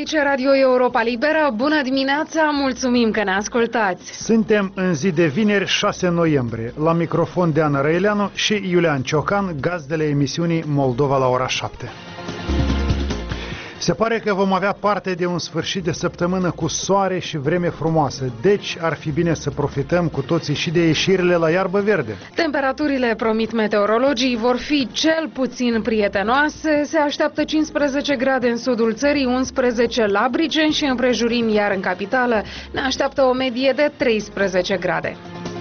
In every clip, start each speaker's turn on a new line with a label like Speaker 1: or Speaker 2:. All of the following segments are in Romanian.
Speaker 1: Aici Radio Europa Liberă, bună dimineața, mulțumim că ne ascultați!
Speaker 2: Suntem în zi de vineri 6 noiembrie, la microfon Deana Răileanu și Iulian Ciocan, gazdele emisiunii Moldova la ora 7. Se pare că vom avea parte de un sfârșit de săptămână cu soare și vreme frumoasă, deci ar fi bine să profităm cu toții și de ieșirile la iarbă verde.
Speaker 1: Temperaturile, promit meteorologii, vor fi cel puțin prietenoase. Se așteaptă 15 grade în sudul țării, 11 la Brigeni și împrejurim, iar în capitală ne așteaptă o medie de 13 grade.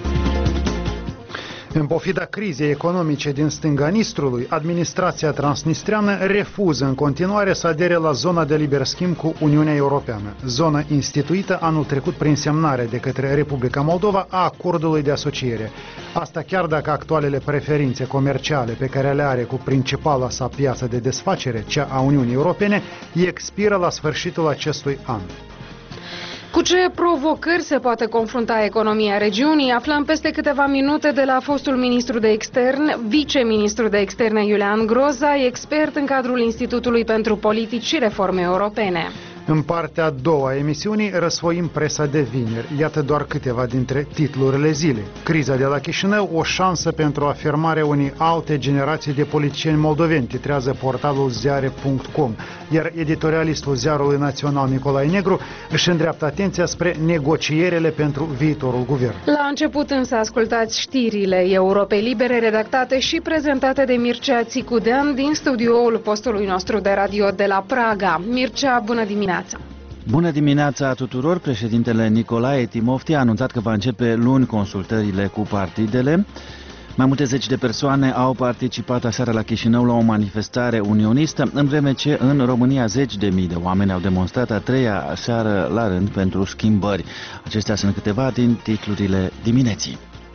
Speaker 2: În pofida crizei economice din stânga Nistrului, administrația transnistreană refuză în continuare să adere la zona de liber schimb cu Uniunea Europeană, zonă instituită anul trecut prin semnare de către Republica Moldova a acordului de asociere. Asta chiar dacă actualele preferințe comerciale pe care le are cu principala sa piață de desfacere, cea a Uniunii Europene, expiră la sfârșitul acestui an.
Speaker 1: Cu ce provocări se poate confrunta economia regiunii? Aflăm peste câteva minute de la fostul ministru de externe, viceministru de externe Iulian Groza, expert în cadrul Institutului pentru Politici și Reforme Europene.
Speaker 2: În partea a doua a emisiunii răsfoim presa de vineri. Iată doar câteva dintre titlurile zilei. Criza de la Chișinău, o șansă pentru afirmarea unei alte generații de politicieni moldoveni, titrează portalul ziare.com. Iar editorialistul Ziarului Național Nicolae Negru își îndreaptă atenția spre negocierele pentru viitorul guvern.
Speaker 1: La început însă ascultați știrile Europei Libere, redactate și prezentate de Mircea Țicudean din studioul postului nostru de radio de la Praga. Mircea, bună dimineața!
Speaker 3: Bună dimineața tuturor! Președintele Nicolae Timofti a anunțat că va începe luni consultările cu partidele. Mai multe zeci de persoane au participat aseară la Chișinău la o manifestare unionistă, în vreme ce în România zeci de mii de oameni au demonstrat a treia seară la rând pentru schimbări. Acestea sunt câteva din titlurile dimineții.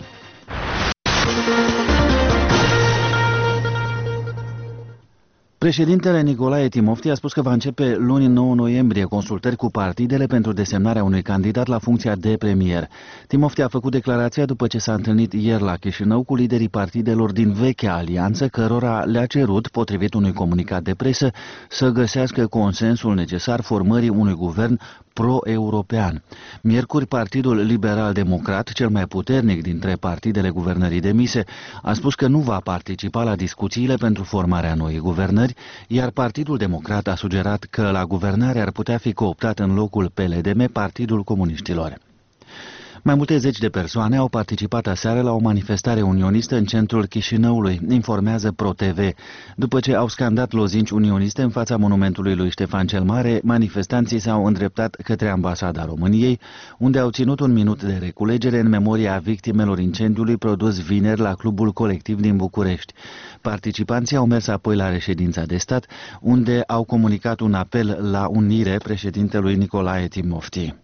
Speaker 3: Președintele Nicolae Timofti a spus că va începe luni 9 noiembrie consultări cu partidele pentru desemnarea unui candidat la funcția de premier. Timofti a făcut declarația după ce s-a întâlnit ieri la Chișinău cu liderii partidelor din vechea alianță, cărora le-a cerut, potrivit unui comunicat de presă, să găsească consensul necesar formării unui guvern pro-european. Miercuri, Partidul Liberal-Democrat, cel mai puternic dintre partidele guvernării demise, a spus că nu va participa la discuțiile pentru formarea noii guvernări, iar Partidul Democrat a sugerat că la guvernare ar putea fi cooptat în locul PLDM Partidul Comuniștilor. Mai multe zeci de persoane au participat aseară la o manifestare unionistă în centrul Chișinăului, informează ProTV. După ce au scandat lozinci unioniste în fața monumentului lui Ștefan cel Mare, manifestanții s-au îndreptat către ambasada României, unde au ținut un minut de reculegere în memoria victimelor incendiului produs vineri la Clubul Colectiv din București. Participanții au mers apoi la reședința de stat, unde au comunicat un apel la unire președintelui Nicolae Timofti.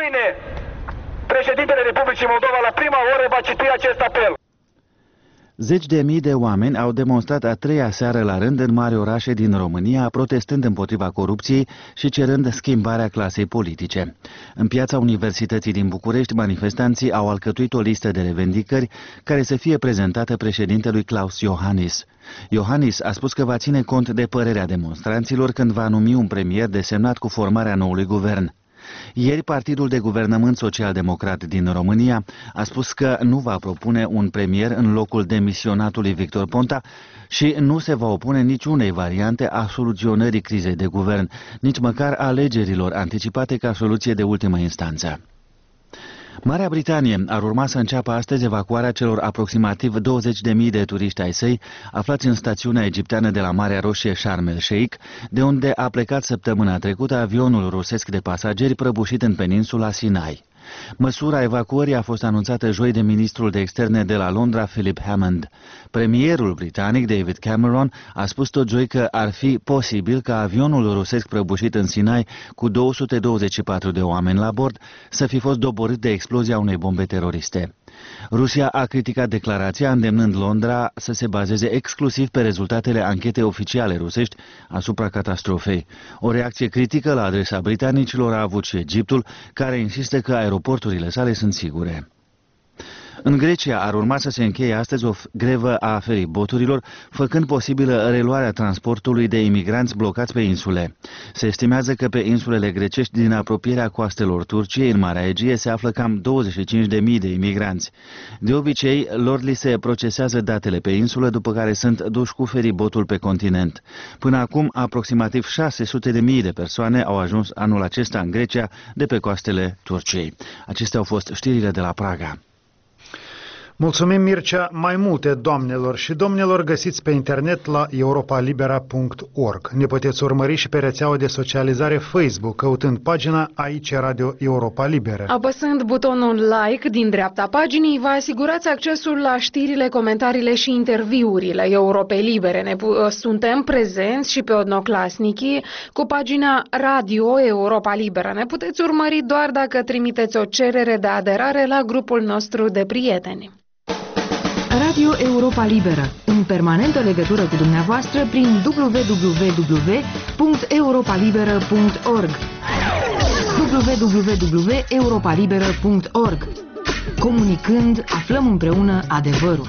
Speaker 4: Președintele Republicii Moldova la prima oră va citi acest apel.
Speaker 3: Zeci de mii de oameni au demonstrat a treia seară la rând în mari orașe din România, protestând împotriva corupției și cerând schimbarea clasei politice. În piața Universității din București, manifestanții au alcătuit o listă de revendicări care să fie prezentată președintelui Klaus Iohannis. Iohannis a spus că va ține cont de părerea demonstranților când va numi un premier desemnat cu formarea noului guvern. Ieri, Partidul de Guvernământ Social-Democrat din România a spus că nu va propune un premier în locul demisionatului Victor Ponta și nu se va opune niciunei variante a soluționării crizei de guvern, nici măcar alegerilor anticipate ca soluție de ultimă instanță. Marea Britanie ar urma să înceapă astăzi evacuarea celor aproximativ 20.000 de turiști ai săi aflați în stațiunea egipteană de la Marea Roșie Sharm el-Sheikh, de unde a plecat săptămâna trecută avionul rusesc de pasageri prăbușit în peninsula Sinai. Măsura evacuării a fost anunțată joi de ministrul de externe de la Londra, Philip Hammond. Premierul britanic, David Cameron, a spus tot joi că ar fi posibil ca avionul rusesc prăbușit în Sinai cu 224 de oameni la bord să fi fost doborât de explozia unei bombe teroriste. Rusia a criticat declarația, îndemnând Londra să se bazeze exclusiv pe rezultatele anchetei oficiale rusești asupra catastrofei. O reacție critică la adresa britanicilor a avut și Egiptul, care insistă că aeroporturile sale sunt sigure. În Grecia ar urma să se încheie astăzi o grevă a feriboturilor, făcând posibilă reluarea transportului de imigranți blocați pe insule. Se estimează că pe insulele grecești din apropierea coastelor Turciei, în Marea Egee, se află cam 25.000 de imigranți. De obicei, lor li se procesează datele pe insulă, după care sunt duși cu feribotul pe continent. Până acum, aproximativ 600.000 de persoane au ajuns anul acesta în Grecia de pe coastele Turciei. Acestea au fost știrile de la Praga.
Speaker 2: Mulțumim, Mircea. Mai multe, doamnelor și domnilor, găsiți pe internet la europalibera.org. Ne puteți urmări și pe rețeaua de socializare Facebook, căutând pagina Aici Radio Europa Liberă.
Speaker 1: Apăsând butonul like din dreapta paginii, vă asigurați accesul la știrile, comentariile și interviurile Europei Libere. Suntem prezenți și pe Odnoclasniki cu pagina Radio Europa Liberă. Ne puteți urmări doar dacă trimiteți o cerere de aderare la grupul nostru de prieteni.
Speaker 5: Radio Europa Liberă, în permanentă legătură cu dumneavoastră prin www.europalibera.org www.europalibera.org. Comunicând, aflăm împreună adevărul.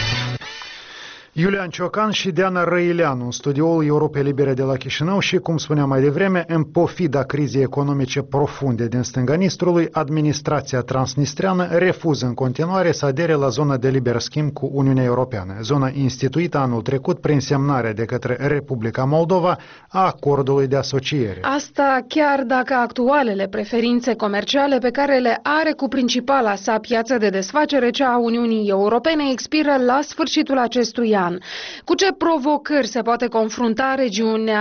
Speaker 2: Iulian Ciocan și Diana Răileanu în studioul Europei Libere de la Chișinău și, cum spuneam mai devreme, în pofida crizei economice profunde din stânga Nistrului, administrația transnistreană refuză în continuare să adere la zona de liber schimb cu Uniunea Europeană, zona instituită anul trecut prin semnarea de către Republica Moldova a acordului de asociere.
Speaker 1: Asta chiar dacă actualele preferințe comerciale pe care le are cu principala sa piață de desfacere, cea a Uniunii Europene, expiră la sfârșitul acestui an. Cu ce provocări se poate confrunta regiunea?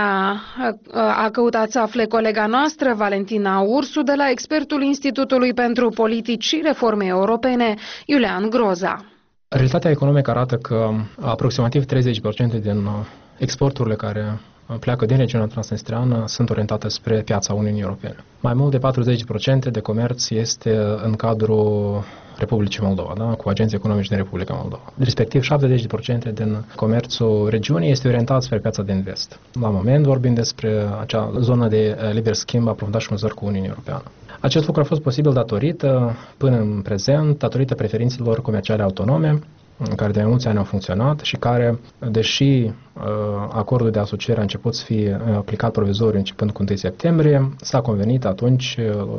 Speaker 1: A căutat să afle colega noastră, Valentina Ursu, de la expertul Institutului pentru Politici și Reforme Europene, Iulian Groza.
Speaker 6: Realitatea economică arată că aproximativ 30% din exporturile care pleacă din regiunea transnistreană sunt orientate spre piața Uniunii Europene. Mai mult de 40% de comerț este în cadrul Republicii Moldova, da? Cu agenții economici din Republica Moldova. Respectiv, 70% din comerțul regiunii este orientat spre piața din vest. La moment vorbim despre acea zonă de liber schimb aprofundat și măsuri cu Uniunea Europeană. Acest lucru a fost posibil datorită, până în prezent, datorită preferințelor comerciale autonome, care de mai mulți ani au funcționat și care, deși acordul de asociere a început să fie aplicat provizoriu începând cu 1 septembrie, s-a convenit atunci,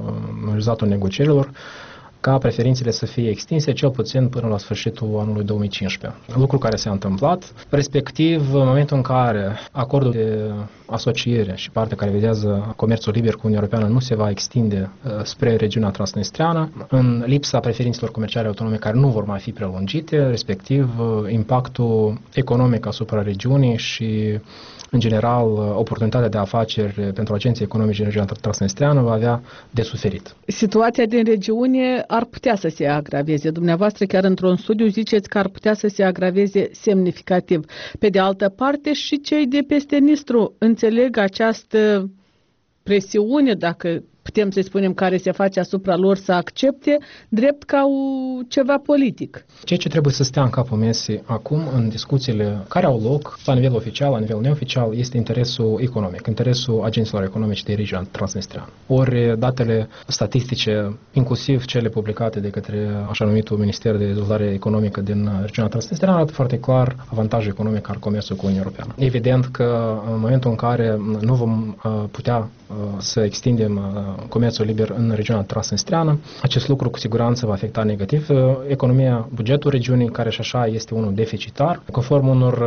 Speaker 6: în rezultatul negocierilor, ca preferințele să fie extinse cel puțin până la sfârșitul anului 2015. Lucru care s-a întâmplat, respectiv în momentul în care acordul de asociere și partea care vizează comerțul liber cu Uniunea Europeană nu se va extinde spre regiunea transnistreană, în lipsa preferințelor comerciale autonome care nu vor mai fi prelungite, respectiv impactul economic asupra regiunii și în general, oportunitatea de afaceri pentru agenții economici din regiunea transnistreană va avea de suferit.
Speaker 7: Situația din regiune ar putea să se agraveze. Dumneavoastră, chiar într-un studiu, ziceți că ar putea să se agraveze semnificativ. Pe de altă parte, și cei de peste Nistru înțeleg această presiune, dacă putem să spunem, care se face asupra lor să accepte, drept ca ceva politic.
Speaker 6: Ceea ce trebuie să stea în capul mesei acum, în discuțiile care au loc, la nivel oficial, la nivel neoficial, este interesul economic, interesul agenților economici de regiunea transnistreană. Ori datele statistice, inclusiv cele publicate de către așa numitul Minister de Dezvoltare Economică din regiunea transnistreană, arată foarte clar avantajul economic al comerțului cu Uniunea Europeană. Evident că în momentul în care nu vom putea să extindem comerțul liber în regiunea transnistreană, acest lucru cu siguranță va afecta negativ economia, bugetul regiunii, care și așa este unul deficitar. Conform unor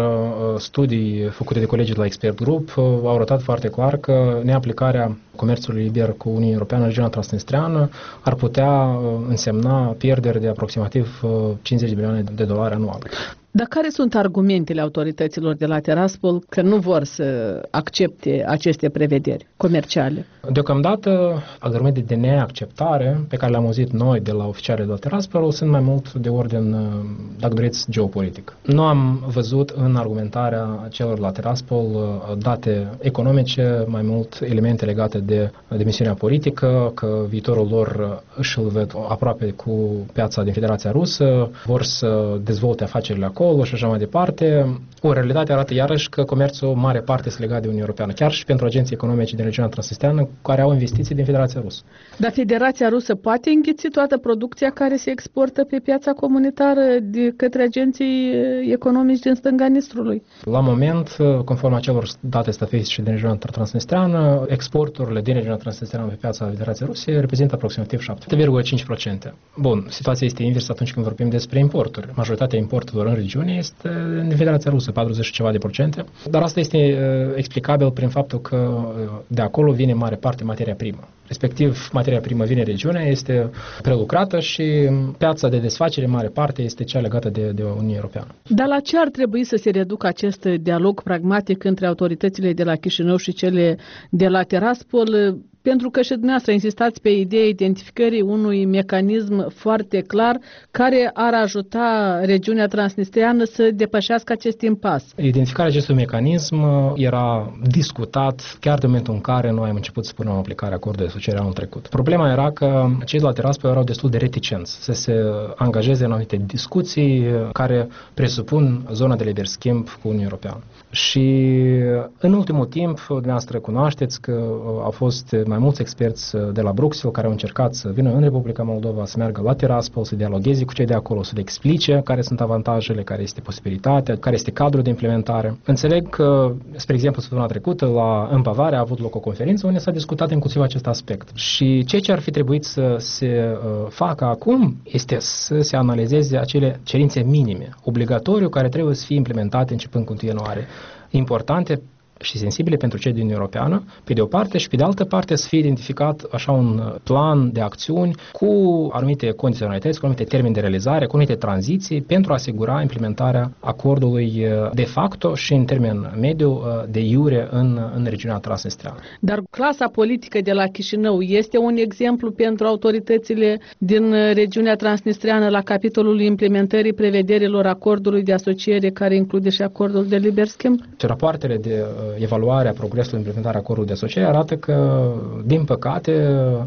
Speaker 6: studii făcute de colegii de la Expert Group, au arătat foarte clar că neaplicarea comerțului liber cu Uniunea Europeană în regiunea transnistreană ar putea însemna pierderi de aproximativ 50 de milioane de dolari anual.
Speaker 7: Dar care sunt argumentele autorităților de la Tiraspol că nu vor să accepte aceste prevederi comerciale?
Speaker 6: Deocamdată, argumente de neacceptare pe care le-am auzit noi de la oficialii de la Tiraspol sunt mai mult de ordin, dacă doriți, geopolitic. Nu am văzut în argumentarea celor la Tiraspol date economice, mai mult elemente legate de dimensiunea politică, că viitorul lor își îl văd aproape cu piața din Federația Rusă, vor să dezvolte afacerile acolo, acolo și așa mai departe. O realitate arată iarăși că comerțul mare parte este legat de Uniunea Europeană, chiar și pentru agenții economici din regiunea transnistreană care au investiții din Federația Rusă.
Speaker 7: Dar Federația Rusă poate înghiți toată producția care se exportă pe piața comunitară de către agenții economici din stânga Nistrului?
Speaker 6: La moment, conform acelor date statistice din regiunea transnistreană, exporturile din regiunea transnistreană pe piața Federației Ruse reprezintă aproximativ 7,5%. Bun, situația este inversă atunci când vorbim despre importuri. Majoritatea importurilor în regiune este din Federația Rusă, 40 și ceva de procente, dar asta este explicabil prin faptul că de acolo vine mare parte materia primă. Respectiv, materia primă vine în regiune, este prelucrată și piața de desfacere, mare parte, este cea legată de Uniunea Europeană.
Speaker 7: Dar la ce ar trebui să se reducă acest dialog pragmatic între autoritățile de la Chișinău și cele de la Tiraspol? Pentru că și dumneavoastră insistați pe ideea identificării unui mecanism foarte clar care ar ajuta regiunea transnistreană să depășească acest impas.
Speaker 6: Identificarea acestui mecanism era discutat chiar de momentul în care noi am început să punem în aplicare acordul de asociere anul trecut. Problema era că cei de la Tiraspol erau destul de reticenți să se angajeze în anumite discuții care presupun zona de liber schimb cu Uniunea Europeană. Și în ultimul timp, dumneavoastră cunoașteți că au fost mai mulți experți de la Bruxelles care au încercat să vină în Republica Moldova, să meargă la Tiraspol, să dialogueze cu cei de acolo, să le explice care sunt avantajele, care este posibilitatea, care este cadrul de implementare. Înțeleg că, spre exemplu, săptămâna trecută în Bavaria a avut loc o conferință unde s-a discutat inclusiv acest aspect. Și ceea ce ar fi trebuit să se facă acum este să se analizeze acele cerințe minime, obligatoriu, care trebuie să fie implementate începând cu 1 ianuarie. Importante și sensibile pentru cei din Uniunea Europeană, pe de o parte, și pe de altă parte să fie identificat așa un plan de acțiuni cu anumite condiționalități, cu anumite termeni de realizare, cu anumite tranziții pentru a asigura implementarea acordului de facto și în termen mediu de iure în regiunea transnistreană.
Speaker 7: Dar clasa politică de la Chișinău este un exemplu pentru autoritățile din regiunea transnistreană la capitolul implementării prevederilor acordului de asociere care include și acordul de liber schimb?
Speaker 6: Rapoartele de evaluarea progresului în implementarea acordului de asociere arată că, din păcate,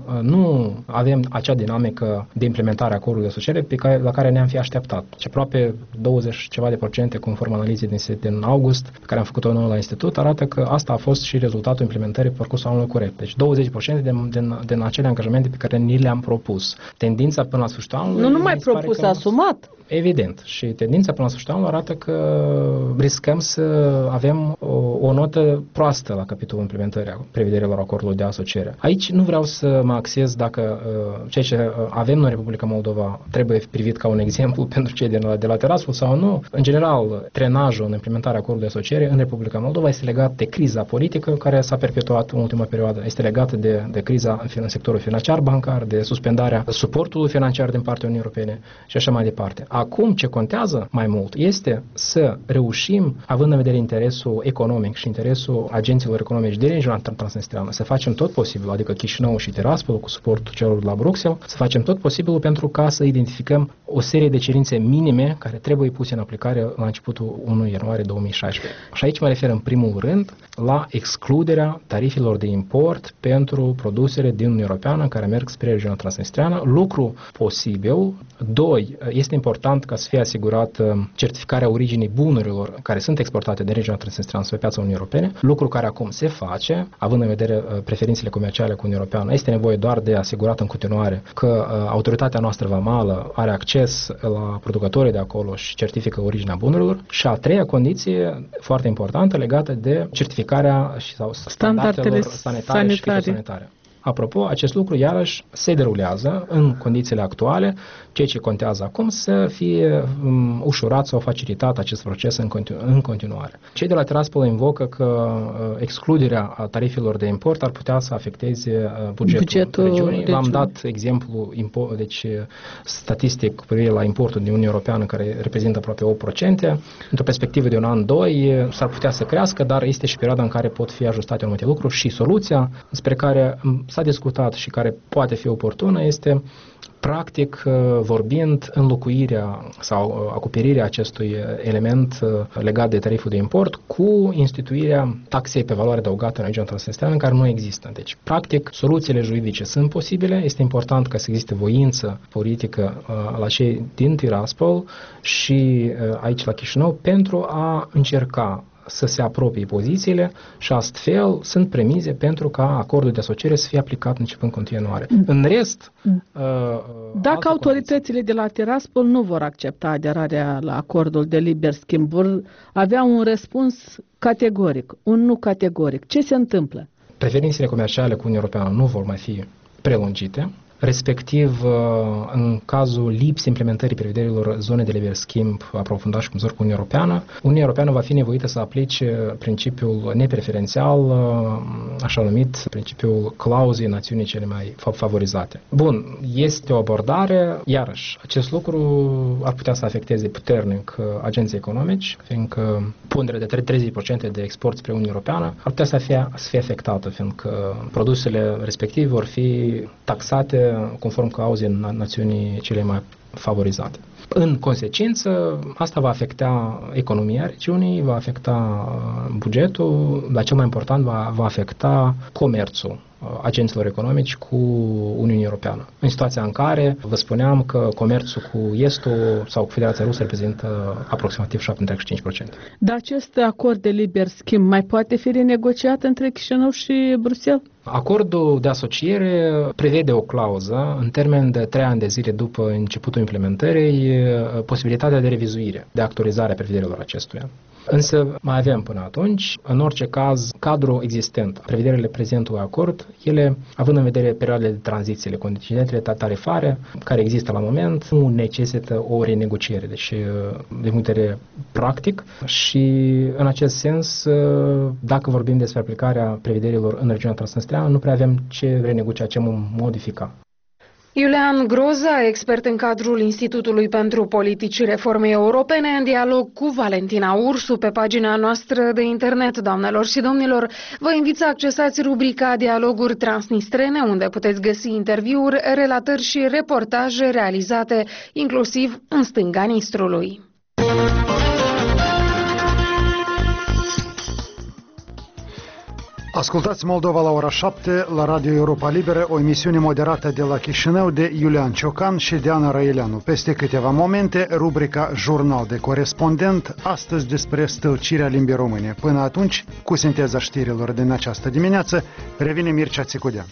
Speaker 6: nu avem acea dinamică de implementare a acordului de asociere la care ne-am fi așteptat. Și aproape 20 ceva de procente, conform analizei din august, pe care am făcut-o noi la institut, arată că asta a fost și rezultatul implementării pe parcursul anului corect. Deci 20% din acele angajamente pe care ni le-am propus. Tendința până la sfârșitul anului...
Speaker 7: Nu numai propus, asumat.
Speaker 6: Evident. Și tendința până la sfârșitul anului arată că riscăm să avem o notă proastă la capitolul implementării prevederilor acordului de asociere. Aici nu vreau să mă axez dacă ceea ce avem noi în Republica Moldova trebuie privit ca un exemplu pentru cei de la Tiraspol sau nu. În general, trenajul în implementarea acordului de asociere în Republica Moldova este legat de criza politică care s-a perpetuat în ultima perioadă. Este legată de criza în sectorul financiar bancar, de suspendarea suportului financiar din partea Uniunii Europene și așa mai departe. Acum ce contează mai mult este să reușim, având în vedere interesul economic și interesul agenților economici din regiunea transnistreană, să facem tot posibil, adică Chișinău și Tiraspol cu suportul celor de la Bruxelles, să facem tot posibilul pentru ca să identificăm o serie de cerințe minime care trebuie puse în aplicare la începutul 1 ianuarie 2016. Și aici mă refer în primul rând la excluderea tarifelor de import pentru produsele din Uniunea Europeană care merg spre regiunea transnistreană, lucru posibil. 2. Este important ca să fie asigurat certificarea originii bunurilor care sunt exportate de regiunea transnistreană spre piața Uniunii Europene, lucru care acum se face, având în vedere preferințele comerciale cu Uniunea Europeană. Este nevoie doar de asigurat în continuare că autoritatea noastră vamală are acces la producătorii de acolo și certifică originea bunurilor. Și a treia condiție, foarte importantă, legată de certificarea sau standardelor sanitare și fitosanitare. Apropo, acest lucru iarăși se derulează în condițiile actuale, ceea ce contează acum să fie ușurat sau facilitat acest proces în continuare. Cei de la Tiraspol invocă că excluderea tarifelor de import ar putea să afecteze bugetul regiunii. V-am dat exemplu statistic cu privire la importul din Uniunea Europeană care reprezintă aproape 8%. Într-o perspectivă de un an, 2, s-ar putea să crească, dar este și perioada în care pot fi ajustate anumite lucruri și soluția spre care s-a discutat și care poate fi oportună este, practic vorbind, înlocuirea sau acoperirea acestui element legat de tariful de import cu instituirea taxei pe valoare adăugată în regiunea transnistreană, care nu există. Deci, practic, soluțiile juridice sunt posibile. Este important ca să existe voință politică la cei din Tiraspol și aici la Chișinău pentru a încerca să se apropie pozițiile și astfel sunt premize pentru ca acordul de asociere să fie aplicat începând cu 1 ianuarie. În rest,
Speaker 7: dacă autoritățile de la Tiraspol nu vor accepta aderarea la acordul de liber schimb, vor avea un răspuns categoric, un nu categoric. Ce se întâmplă?
Speaker 6: Preferințele comerciale cu Uniunea Europeană nu vor mai fi prelungite. Respectiv, în cazul lipsei implementării prevederilor zone de liber schimb aprofundat și cu Uniunea Europeană, Uniunea Europeană va fi nevoită să aplice principiul nepreferențial, așa numit principiul clauzei națiunii cele mai favorizate. Bun, este o abordare, iarăși, acest lucru ar putea să afecteze puternic agenții economici, fiindcă ponderea de 30% de export spre Uniunea Europeană ar putea să fie afectată, fiindcă produsele respective vor fi taxate conform clauzei națiunii cele mai favorizate. În consecință, asta va afecta economia regiunii, va afecta bugetul, dar cel mai important va afecta comerțul agenților economici cu Uniunea Europeană. În situația în care vă spuneam că comerțul cu Estul sau cu Federația Rusă reprezintă aproximativ 7,5%.
Speaker 7: Dar acest acord de liber schimb mai poate fi renegociat între Chișinău și Bruxelles?
Speaker 6: Acordul de asociere prevede o clauză în termen de 3 ani de zile după începutul implementării, posibilitatea de revizuire, de actualizare a prevederilor acestuia. Însă mai avem până atunci, în orice caz, cadrul existent, prevederile prezentului acord, ele, având în vedere perioadele de tranziție, condițiile tarifare care există la moment, nu necesită o renegociere, deci de vedere practic și în acest sens, dacă vorbim despre aplicarea prevederilor în regiunea transnistreană, nu prea avem ce renegocia, ce modifica.
Speaker 1: Iulian Groza, expert în cadrul Institutului pentru Politici și Reforme Europene, în dialog cu Valentina Ursu pe pagina noastră de internet. Doamnelor și domnilor, vă invit să accesați rubrica Dialoguri Transnistrene, unde puteți găsi interviuri, relatări și reportaje realizate inclusiv în stânga Nistrului.
Speaker 2: Ascultați Moldova la ora 7 la Radio Europa Liberă, o emisiune moderată de la Chișinău de Iulian Ciocan și Diana Răileanu. Peste câteva momente, rubrica Jurnal de Corespondent, astăzi despre stâlcirea limbii române. Până atunci, cu sinteza știrilor din această dimineață, revine Mircea Țicudean.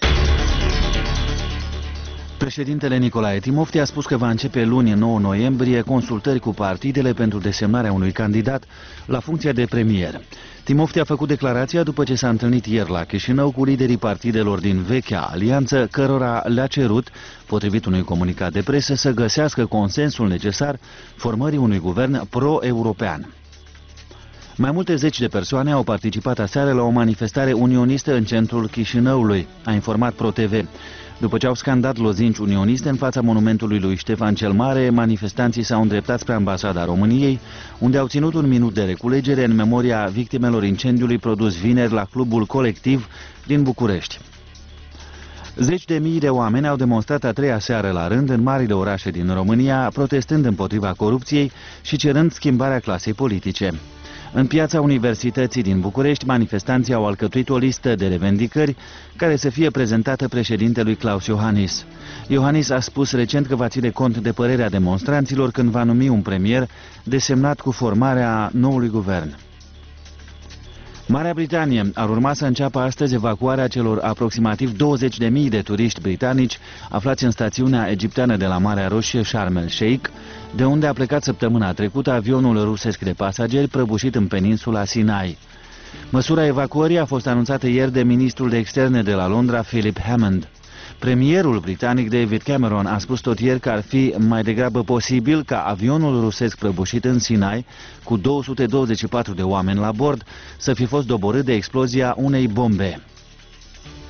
Speaker 3: Președintele Nicolae Timofti a spus că va începe luni 9 noiembrie consultări cu partidele pentru desemnarea unui candidat la funcția de premier. Timofti a făcut declarația după ce s-a întâlnit ieri la Chișinău cu liderii partidelor din vechea alianță, cărora le-a cerut, potrivit unui comunicat de presă, să găsească consensul necesar formării unui guvern pro-european. Mai multe zeci de persoane au participat aseară la o manifestare unionistă în centrul Chișinăului, a informat ProTV. După ce au scandat lozinci unioniste în fața monumentului lui Ștefan cel Mare, manifestanții s-au îndreptat spre Ambasada României, unde au ținut un minut de reculegere în memoria victimelor incendiului produs vineri la Clubul Colectiv din București. Zeci de mii de oameni au demonstrat a treia seară la rând în marile orașe din România, protestând împotriva corupției și cerând schimbarea clasei politice. În piața Universității din București, manifestanții au alcătuit o listă de revendicări care să fie prezentată președintelui Klaus Iohannis. Iohannis a spus recent că va ține cont de părerea demonstranților când va numi un premier desemnat cu formarea noului guvern. Marea Britanie ar urma să înceapă astăzi evacuarea celor aproximativ 20.000 de turiști britanici aflați în stațiunea egipteană de la Marea Roșie, Sharm el-Sheikh, de unde a plecat săptămâna trecută avionul rusesc de pasageri prăbușit în peninsula Sinai. Măsura evacuării a fost anunțată ieri de ministrul de externe de la Londra, Philip Hammond. Premierul britanic David Cameron a spus tot ieri că ar fi mai degrabă posibil ca avionul rusesc prăbușit în Sinai, cu 224 de oameni la bord, să fi fost doborât de explozia unei bombe.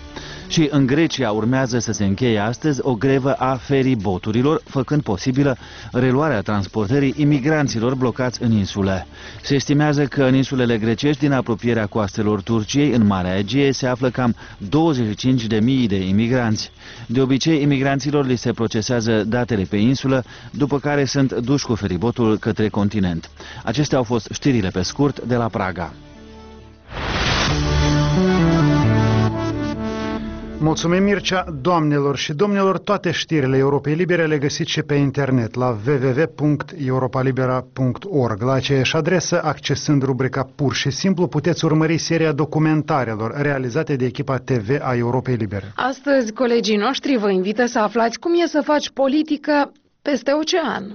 Speaker 3: Și în Grecia urmează să se încheie astăzi o grevă a feriboturilor, făcând posibilă reluarea transportării imigranților blocați în insulă. Se estimează că în insulele grecești din apropierea coastelor Turciei, în Marea Egee, se află cam 25.000 de imigranți. De obicei, imigranților li se procesează datele pe insulă, după care sunt duși cu feribotul către continent. Acestea au fost știrile pe scurt de la Praga.
Speaker 2: Mulțumim, Mircea. Doamnelor și domnilor, toate știrile Europei Libere le găsiți și pe internet la www.europalibera.org. La aceeași adresă, accesând rubrica Pur și Simplu, puteți urmări seria documentarelor realizate de echipa TV a Europei Libere.
Speaker 1: Astăzi, colegii noștri vă invită să aflați cum e să faci politică peste ocean.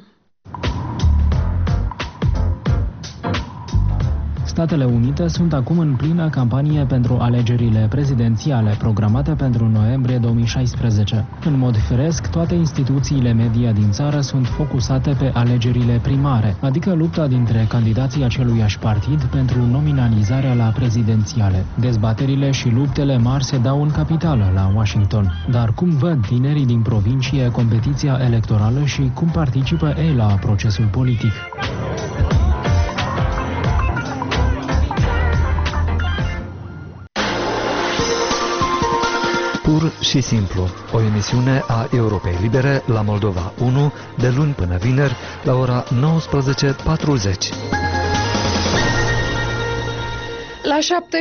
Speaker 8: Statele Unite sunt acum în plină campanie pentru alegerile prezidențiale programate pentru noiembrie 2016. În mod firesc, toate instituțiile media din țară sunt focusate pe alegerile primare, adică lupta dintre candidații aceluiași partid pentru nominalizarea la prezidențiale. Dezbaterile și luptele mari se dau în capitală, la Washington. Dar cum văd tinerii din provincie competiția electorală și cum participă ei la procesul politic?
Speaker 9: Pur și simplu, o emisiune a Europei Libere la Moldova 1, de luni până vineri, la ora 19:40.
Speaker 1: La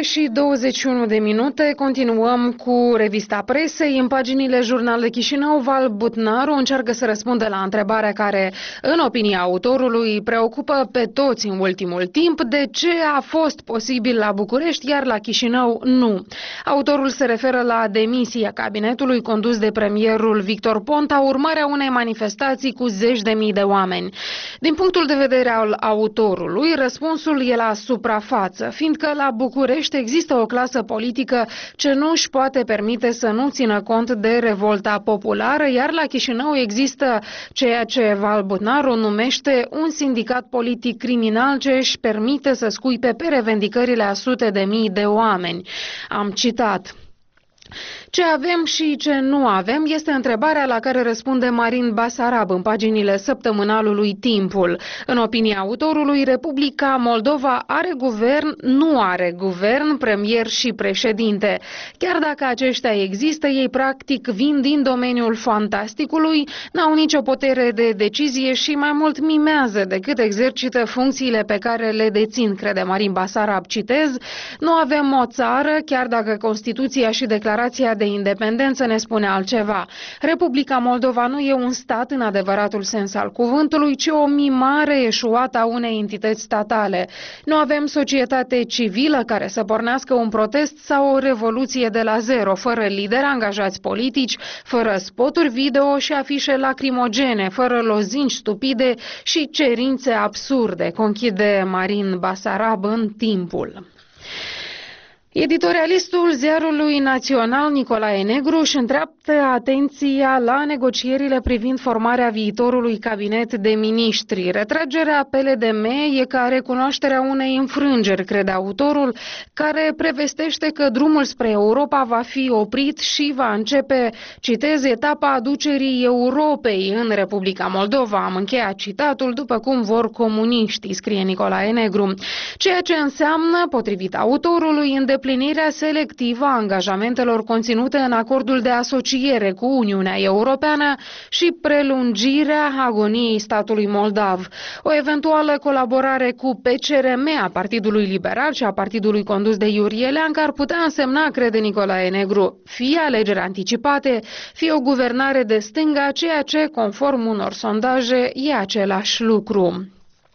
Speaker 1: 7:21 continuăm cu revista presei. În paginile Jurnal Chișinău, Val Butnaru încearcă să răspundă la întrebarea care, în opinia autorului, preocupă pe toți în ultimul timp: de ce a fost posibil la București, iar la Chișinău nu? Autorul se referă la demisia cabinetului condus de premierul Victor Ponta, urmarea unei manifestații cu 10.000 de oameni. Din punctul de vedere al autorului, răspunsul e la suprafață, fiindcă la București există o clasă politică ce nu își poate permite să nu țină cont de revolta populară, iar la Chișinău există ceea ce Val Butnaru numește un sindicat politic criminal ce își permite să scuipe pe revendicările a sute de mii de oameni. Am citat. Ce avem și ce nu avem este întrebarea la care răspunde Marin Basarab în paginile săptămânalului Timpul. În opinia autorului, Republica Moldova are guvern, nu are guvern, premier și președinte. Chiar dacă aceștia există, ei practic vin din domeniul fantasticului, n-au nicio putere de decizie și mai mult mimează decât exercită funcțiile pe care le dețin, crede Marin Basarab. Citez: nu avem o țară, chiar dacă Constituția și declarația de independență ne spune altceva. Republica Moldova nu e un stat în adevăratul sens al cuvântului, ci o mimare eșuată a unei entități statale. Nu avem societate civilă care să pornească un protest sau o revoluție de la zero, fără lideri angajați politici, fără spoturi video și afișe lacrimogene, fără lozinci stupide și cerințe absurde, conchide Marin Basarab în Timpul. Editorialistul ziarului național Nicolae Negru își îndreaptă atenția la negocierile privind formarea viitorului cabinet de miniștri. Retragerea PLDM e ca recunoașterea unei înfrângeri, crede autorul, care prevestește că drumul spre Europa va fi oprit și va începe, citez, etapa aducerii Europei în Republica Moldova. Am încheiat citatul, după cum vor comuniștii, scrie Nicolae Negru. Ceea ce înseamnă, potrivit autorului, îndeplinirea selectivă a angajamentelor conținute în acordul de asociere cu Uniunea Europeană și prelungirea agoniei statului moldav. O eventuală colaborare cu PCRM a Partidului Liberal și a partidului condus de Iurie Leancă ar putea însemna, crede Nicolae Negru, fie alegeri anticipate, fie o guvernare de stânga, ceea ce, conform unor sondaje, e același lucru.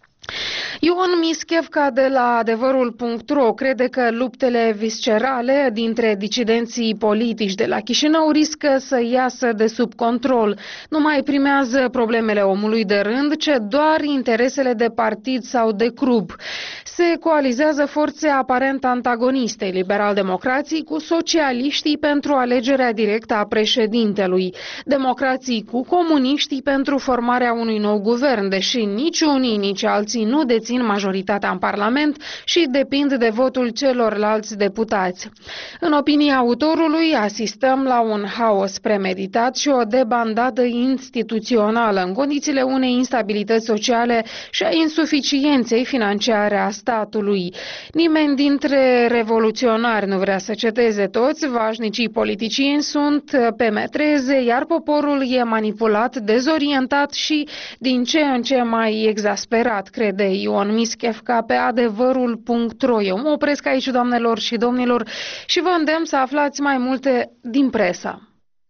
Speaker 1: Ion Mischevca de la adevărul.ro crede că luptele viscerale dintre disidenții politici de la Chișinău riscă să iasă de sub control. Nu mai primează problemele omului de rând, ci doar interesele de partid sau de grup. Se coalizează forțe aparent antagoniste, liberal-democrații cu socialiștii pentru alegerea directă a președintelui, democrații cu comuniștii pentru formarea unui nou guvern, deși nici unii, nici alții nu dețin majoritatea în Parlament și depind de votul celorlalți deputați. În opinia autorului, asistăm la un haos premeditat și o debandadă instituțională în condițiile unei instabilități sociale și a insuficienței financiare a statului. Nimeni dintre revoluționari nu vrea să ceteze, toți vașnicii politicieni sunt pe metreze, iar poporul e manipulat, dezorientat și din ce în ce mai exasperat, crede Ion Mischevca pe adevărul.ro. Eu mă opresc aici, doamnelor și domnilor, și vă îndemn să aflați mai multe din presă.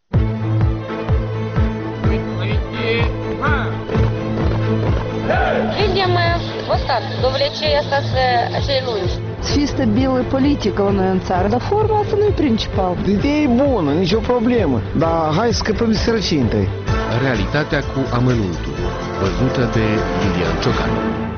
Speaker 10: Видимо, вот так, довлечение остаться lungi.
Speaker 11: Să fie stabilă politică la noi în țară, dar forma asta nu e principal.
Speaker 12: Ideea e bună, nicio problemă, dar hai să scăpăm de sărăcie întâi.
Speaker 13: Realitatea cu amănuntul, văzută de Iulian Ciocan.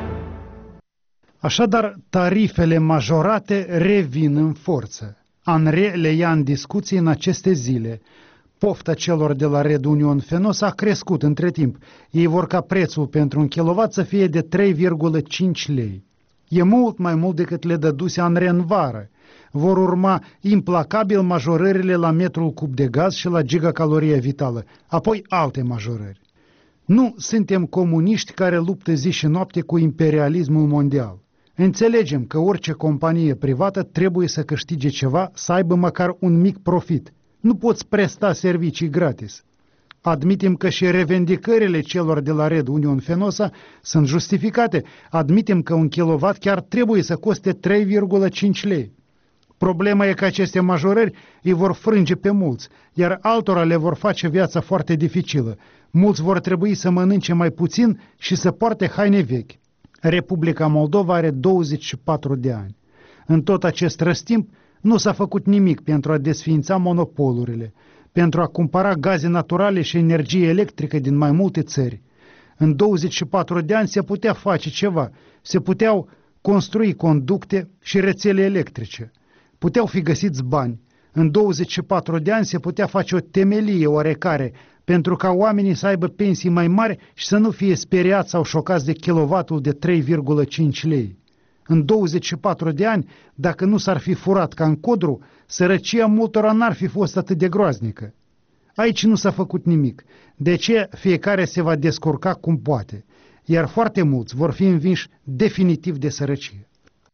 Speaker 2: Așadar, tarifele majorate revin în forță. ANRE le ia în discuție în aceste zile. Pofta celor de la Red Union Fenos a crescut între timp. Ei vor ca prețul pentru un kilowatt să fie de 3,5 lei. E mult mai mult decât le dăduse ANRE în vară. Vor urma implacabil majorările la metrul cub de gaz și la gigacaloria vitală, apoi alte majorări. Nu suntem comuniști care luptă zi și noapte cu imperialismul mondial. Înțelegem că orice companie privată trebuie să câștige ceva, să aibă măcar un mic profit. Nu poți presta servicii gratis. Admitem că și revendicările celor de la Red Union Fenosa sunt justificate. Admitem că un kilowatt chiar trebuie să coste 3,5 lei. Problema e că aceste majorări îi vor frânge pe mulți, iar altora le vor face viața foarte dificilă. Mulți vor trebui să mănânce mai puțin și să poarte haine vechi. Republica Moldova are 24 de ani. În tot acest răstimp nu s-a făcut nimic pentru a desființa monopolurile, pentru a cumpăra gaze naturale și energie electrică din mai multe țări. În 24 de ani se putea face ceva, se puteau construi conducte și rețele electrice, puteau fi găsiți bani. În 24 de ani se putea face o temelie oarecare pentru ca oamenii să aibă pensii mai mari și să nu fie speriați sau șocați de kilowattul de 3,5 lei. În 24 de ani, dacă nu s-ar fi furat ca în Codru, sărăcia multora n-ar fi fost atât de groaznică. Aici nu s-a făcut nimic, de aceea fiecare se va descurca cum poate, iar foarte mulți vor fi învinși definitiv de sărăcie.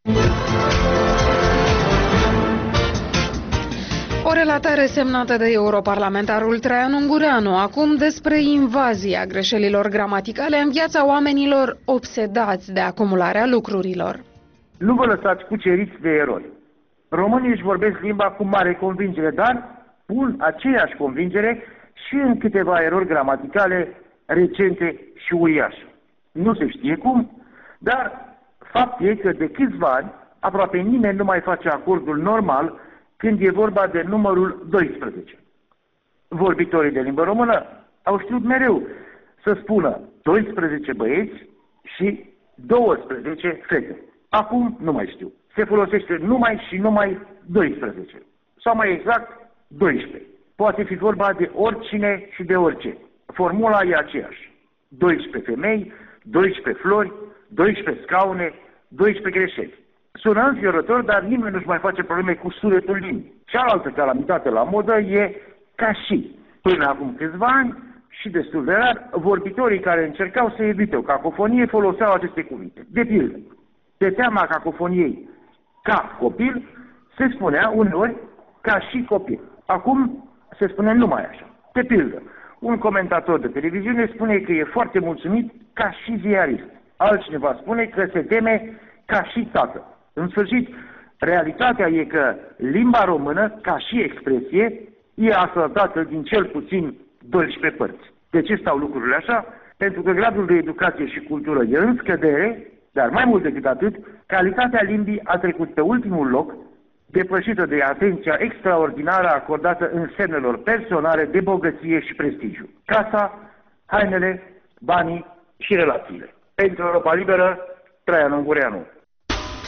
Speaker 1: O relatare semnată de europarlamentarul Traian Ungureanu, acum despre invazia greșelilor gramaticale în viața oamenilor obsedați de acumularea lucrurilor.
Speaker 14: Nu vă lăsați cuceriți de erori. Românii își vorbesc limba cu mare convingere, dar pun aceeași convingere și în câteva erori gramaticale recente și uriașe. Nu se știe cum, dar fapt e că de câțiva ani aproape nimeni nu mai face acordul normal când e vorba de numărul 12. Vorbitorii de limbă română au știut mereu să spună 12 băieți și 12 fete. Acum nu mai știu. Se folosește numai și numai 12. Sau mai exact, 12. Poate fi vorba de oricine și de orice. Formula e aceeași. 12 femei, 12 flori, 12 scaune, 12 greșeli. Sună înfiorător, dar nimeni nu-și mai face probleme cu sunetul limbii. Cealaltă calamitate la modă e ca și. Până acum câțiva ani și destul de rar, vorbitorii care încercau să evite o cacofonie foloseau aceste cuvinte. De pildă, de teama cacofoniei ca copil, se spunea uneori ca și copil. Acum se spune numai așa. De pildă, un comentator de televiziune spune că e foarte mulțumit ca și ziarist. Altcineva spune că se teme ca și tată. În sfârșit, realitatea e că limba română, ca și expresie, e asăltată din cel puțin 12 părți. De ce stau lucrurile așa? Pentru că gradul de educație și cultură e în scădere, dar mai mult decât atât, calitatea limbii a trecut pe ultimul loc, depășită de atenția extraordinară acordată însemnelor personale de bogăție și prestigiu. Casa, hainele, banii și relațiile. Pentru Europa Liberă, Traian Ungureanu.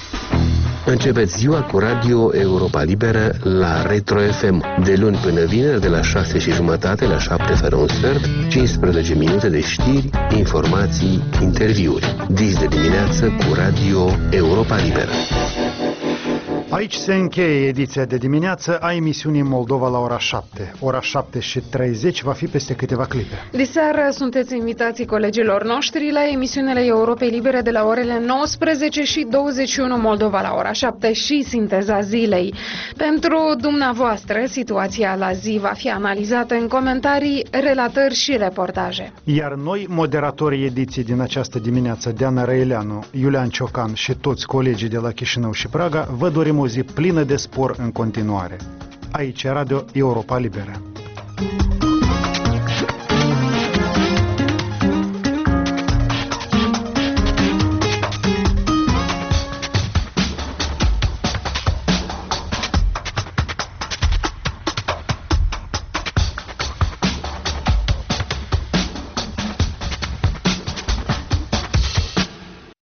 Speaker 13: Începeți ziua cu Radio Europa Liberă la Retro FM. De luni până vineri, de la 6:30 la 7 fără un sfert, 15 minute de știri, informații, interviuri. Dis de dimineață cu Radio Europa Liberă.
Speaker 2: Aici se încheie ediția de dimineață a emisiunii Moldova la ora 7. Ora 7:30 va fi peste câteva clipe.
Speaker 1: Diseară sunteți invitații colegilor noștri la emisiunile Europei Libere de la orele 19:21 Moldova la ora 7 și Sinteza Zilei. Pentru dumneavoastră, situația la zi va fi analizată în comentarii, relatări și reportaje.
Speaker 2: Iar noi, moderatorii ediției din această dimineață, Diana Răileanu, Iulian Ciocan și toți colegii de la Chișinău și Praga, vă dorim o zi plină de spor în continuare. Aici Radio Europa Liberă.